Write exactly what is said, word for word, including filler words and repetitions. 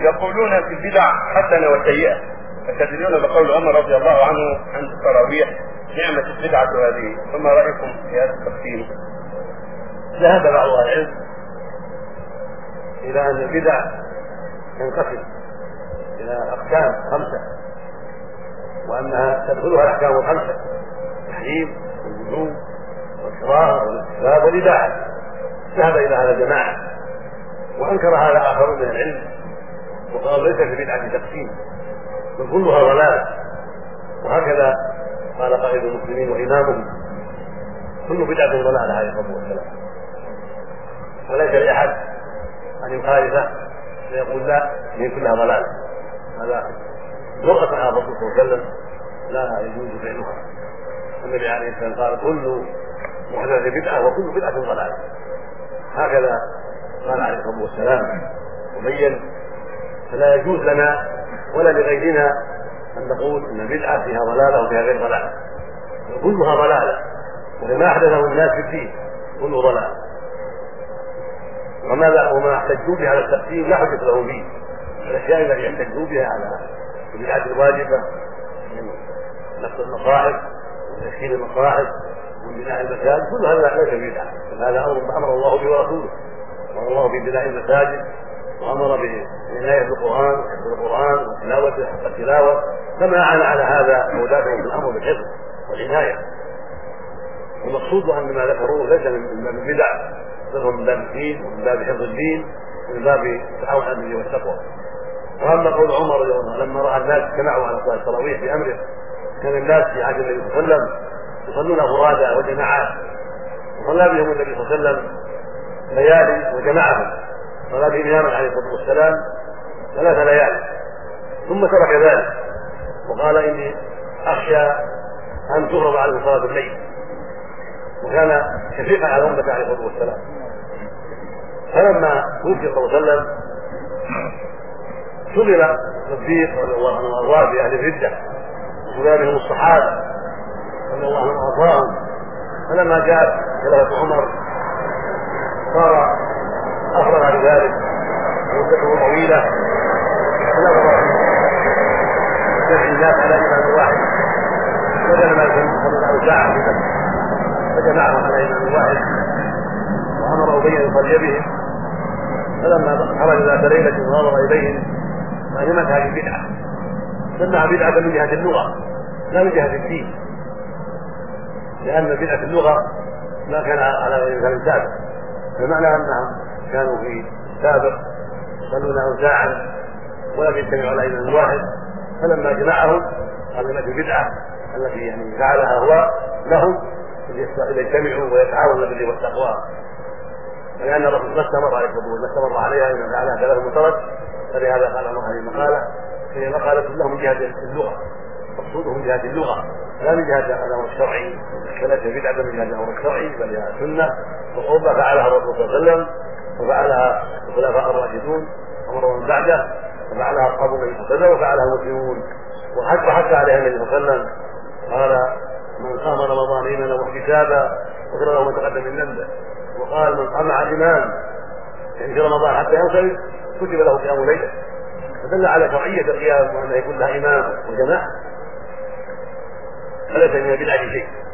يقولون في البدع حسنة وسيئة، فتدلون بقول عمر رضي الله عنه عند التراويح: نعمة البدعة هذه. فما رأيكم في هذا التقسيم؟ ذهب بعض اهل العلم الى ان البدع تنقسم الى اقسام خمسه، وانها تدخلها الاحكام الخمسه: التحريم والوجوب والكراهه والاستحباب والاباحه. ذهب الى هذا جماعه، وانكر هذا اخرون من العلم وقالوا ليس في بدعه تقسيم بل كلها ضلال. وهكذا قال قائد المسلمين وامامهم: كل بدعه ضلاله عليه الصلاه والسلام. وليس لاحد ان يخالفه فيقول لا هي كلها ضلال، هذا جرأة على الرسول صلى الله عليه وسلم لا يجوز فعلها. النبي عليه الصلاه والسلام قال: كل محدث بدعه وكل بدعه ضلاله. هكذا قال عليه الصلاه والسلام وبين. فلا يجوز لنا ولا لغيرنا ان نقول ان بدعه فيها ضلاله وفيها غير ضلاله، كلها ضلاله، وما احدثه الناس في الدين كله ضلال. وما وما احتجوا به على التقسيم لا حجه له فيه. الاشياء التي يحتجوا بها على البدعه الواجبه من نقص المصاحف وتشكيل المصاحف وبناء المساجد كل هذا ليس بدعه، هذا امر الله به ورسوله. امر الله ببناء المساجد وامر بعنايه بالقران وحفظ القران وتلاوته حق التلاوه، كما اعان على هذا اولادهم في الامر بالحفظ والعنايه. والمقصود ان ما ذكروه ليس من باب البدع بل هو من باب الدين ومن باب حفظ الدين ومن باب التعاون على البر والتقوى. واما قول عمر رضي الله عنه لما راى الناس اجتمعوا على صلاه التراويح بامره: كان الناس في عهد النبي صلى الله عليه وسلم يصلون فرادى وجماعات، وصلى بهم النبي صلى الله عليه وسلم ليالي وجمعهم، صلى بهم اماما عليه الصلاه والسلام ثلاث ليالي ثم ترك ذلك وقال: اني اخشى ان تفرض عليه صلاه الليل. وكان شفيقا على امته عليه الصلاه والسلام. فلما توفي صلى الله عليه وسلم شغل الصديق رضي الله عنه وارضاه باهل الرده وشغل بهم الصحابه رضي الله عنهم وارضاهم. فلما جاءت خلافه عمر صار افرغ لذلك مدته طويله، فنظر في جمع الناس على امام واحد بدل ما يكون ساعه فجمعهم على امام واحد وامر ابي ان يصلي بهم. فلما خرج ذات ليله ونظر اليهم فهمت هذه البدعه، سمع بدعه من جهه اللغه لا من جهه الدين، لان بدعه اللغه ما كان على غير مثال سابق، فمعنى انهم كانوا في سابق يصلون اوزاعا ولم يجتمعوا على امام واحد، فلما جمعهم علمت البدعه التي يعني فعلها هو لهم ليجتمعوا ويتعاونوا بالبر والتقوى. ولان الرسول ما استمر عليه الصلاه والسلام استمر عليها انما فعلها ثلاث مترك، فلهذا قال عمر هذه المقاله. هي مقاله له من جهه اللغه، مقصوده من جهه اللغه لا من جهه الامر الشرعي، فليس بدعه من جهه الامر الشرعي بل هي سنه وقربه فعلها الرسول صلى الله عليه وسلم وفعلها الخلفاء الراشدون ومر من بعده وفعلها اصحاب النبي صلى الله عليه وسلم وفعلها المسلمون وحتى حتى عليها النبي صلى الله عليه وسلم قال: من قام رمضان ايمانا واحتسابا غفر له ما تقدم من ذنبه. وقال: من قام مع الامام يعني في رمضان حتى ينصرف كتب له قيام ليله. فدل على شرعيه القيام وانه يكون لها امام وجماعه، فليس من البدعه شيء.